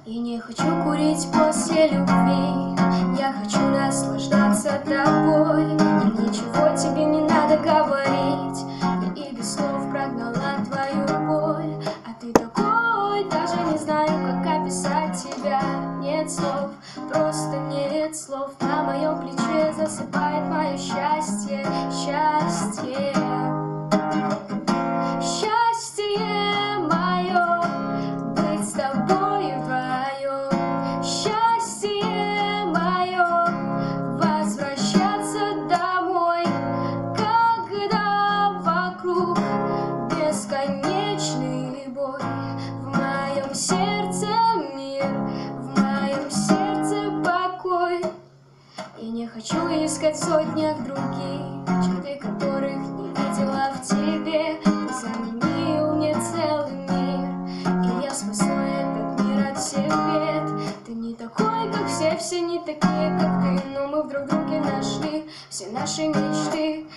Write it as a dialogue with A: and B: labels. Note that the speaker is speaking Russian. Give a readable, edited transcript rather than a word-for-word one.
A: И не хочу курить после любви, я хочу наслаждаться тобой. И ничего тебе не надо говорить, я и без слов прогнала твою боль. А ты такой, даже не знаю, как описать тебя. Нет слов, просто нет слов. На моем плече засыпает мое счастье, счастье. Счастье мое, быть с тобой вдвоем. Счастье мое, возвращаться домой, когда вокруг бесконечный бой. В моем сердце мир, в моем сердце покой. И не хочу искать в сотнях других, черты которых не видела в тебе. Ты заменил мне целый мир, и я спасу этот мир от всех бед. Ты не такой, как все не такие, как ты, но мы в друг друге нашли все наши мечты.